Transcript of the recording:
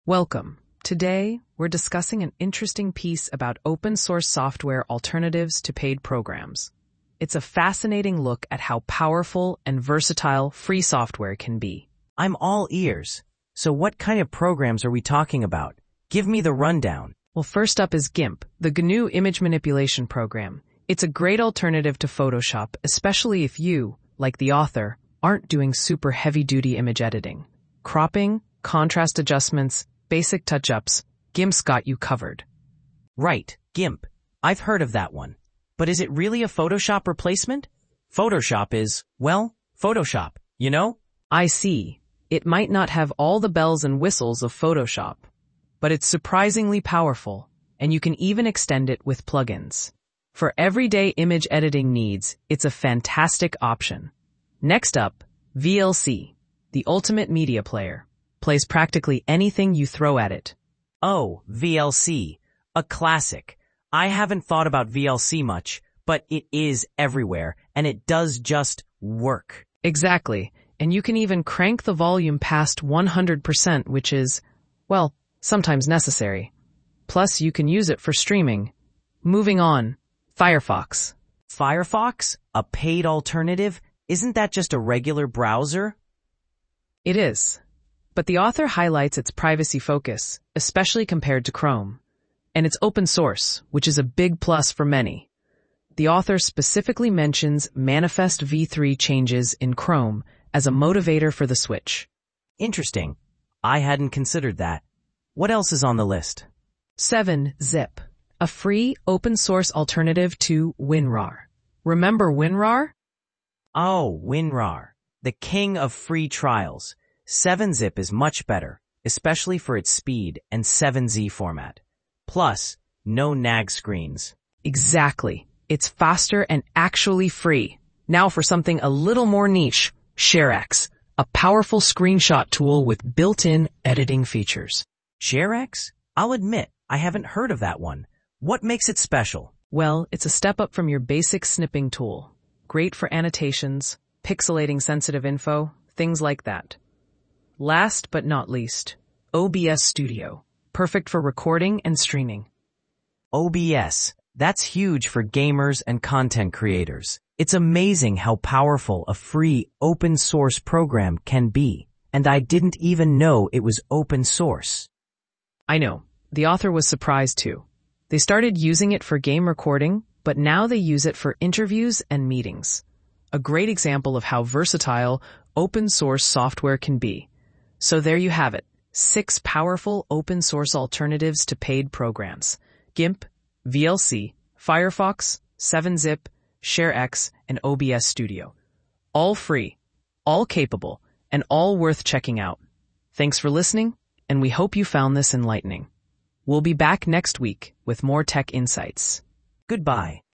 Welcome. Today, we're discussing an interesting piece about open source software alternatives to paid programs. It's a fascinating look at how powerful and versatile free software can be. I'm all ears. So what kind of programs are we talking about? Give me the rundown. Well, first up is GIMP, the GNU image manipulation program. It's a great alternative to Photoshop, especially if you, like the author, aren't doing super heavy-duty image editing. Cropping, contrast adjustments, basic touch-ups, GIMP's got you covered. Right, GIMP. I've heard of that one. But is it really a Photoshop replacement? Photoshop is, well, Photoshop, you know? I see. It might not have all the bells and whistles of Photoshop, but it's surprisingly powerful, and you can even extend it with plugins. For everyday image editing needs, it's a fantastic option. Next up, VLC, the ultimate media player. Plays practically anything you throw at it. Oh, VLC. A classic. I haven't thought about VLC much, but it is everywhere, and it does just work. Exactly. And you can even crank the volume past 100%, which is, well, sometimes necessary. Plus, you can use it for streaming. Moving on, Firefox. Firefox? A paid alternative? Isn't that just a regular browser? It is. But the author highlights its privacy focus, especially compared to Chrome. And it's open source, which is a big plus for many. The author specifically mentions Manifest v3 changes in Chrome as a motivator for the switch. Interesting. I hadn't considered that. What else is on the list? 7-Zip, a free open source alternative to WinRAR. Remember WinRAR? Oh, WinRAR, the king of free trials. 7-Zip is much better, especially for its speed and 7Z format. Plus, no nag screens. Exactly. It's faster and actually free. Now for something a little more niche, ShareX, a powerful screenshot tool with built-in editing features. ShareX? I'll admit, I haven't heard of that one. What makes it special? Well, it's a step up from your basic snipping tool. Great for annotations, pixelating sensitive info, things like that. Last but not least, OBS Studio, perfect for recording and streaming. OBS, that's huge for gamers and content creators. It's amazing how powerful a free open source program can be, and I didn't even know it was open source. I know, the author was surprised too. They started using it for game recording, but now they use it for interviews and meetings. A great example of how versatile open source software can be. So there you have it, 6 powerful open source alternatives to paid programs. GIMP, VLC, Firefox, 7-Zip, ShareX, and OBS Studio. All free, all capable, and all worth checking out. Thanks for listening, and we hope you found this enlightening. We'll be back next week with more tech insights. Goodbye.